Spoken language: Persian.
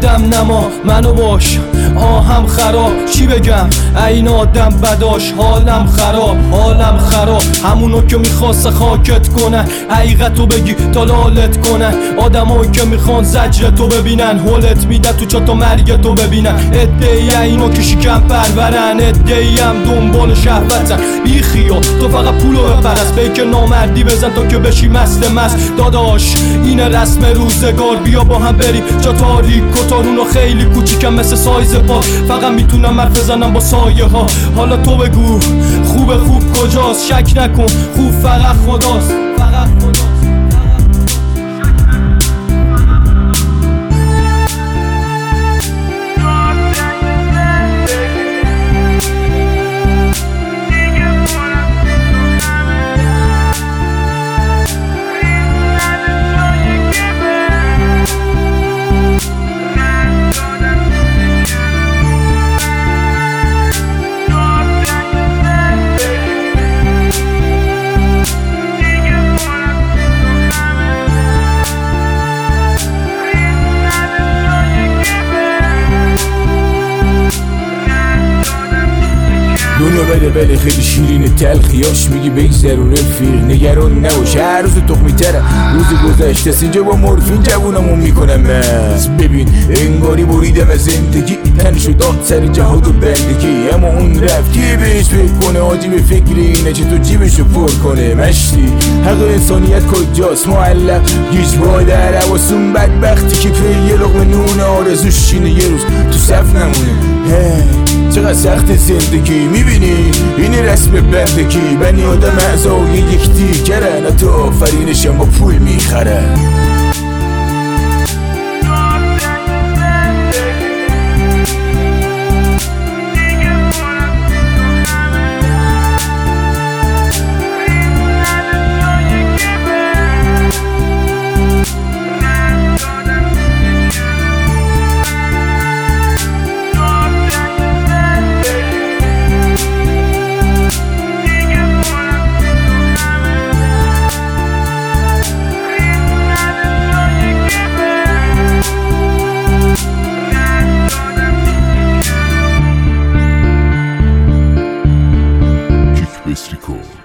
آدم نما منو باش آهم خراب چی بگم این آدم بداش حالم خراب همونو که میخواست خاکت کنن حقیقتو بگی تا لالت کنن آدمایی که میخوان زجرتو ببینن هولت میدن تو چتا مرگتو ببینن ادعی اینو که شکم پرورن ادعی هم دنبال شهوتن بی خیال تو فقط پولو بپرست به که نامردی بزن تا که بشی مست داداش این رسم روزگار بیا با هم بریم جا تاریک و تارونو خیلی کوچیکم مثل سایز پا فقط میتونم حرف بزنم با سایه ها حالا تو بگو خوب کجاست شک نکن خوب فقط خداست دنیا بله خیلی شیرینه تلخیاش میگی بگذرون رفیق نگران نباش هر روز تخ میتره روز گذشته اینجا با مورفین جوونمون میکنم مز ببین انگاری بریدم از زندگی تن شد سر جهاد و بندگی اما اون رفتی بهش فکر کنه آجی به فکر اینه چه تو جیبشو پر کنه مشتی حق انسانیت کجاست معلق گیجوای در حواسون بدبختی که پی یه لقمه نون آرزوش شینه یه روز تو صف نمونه چقدر سخت زندگی میبینی این رسم بندگی بنی آدم اعضای یک دیگرن تو آفرینشم با پول میخرن Kick Bass Record.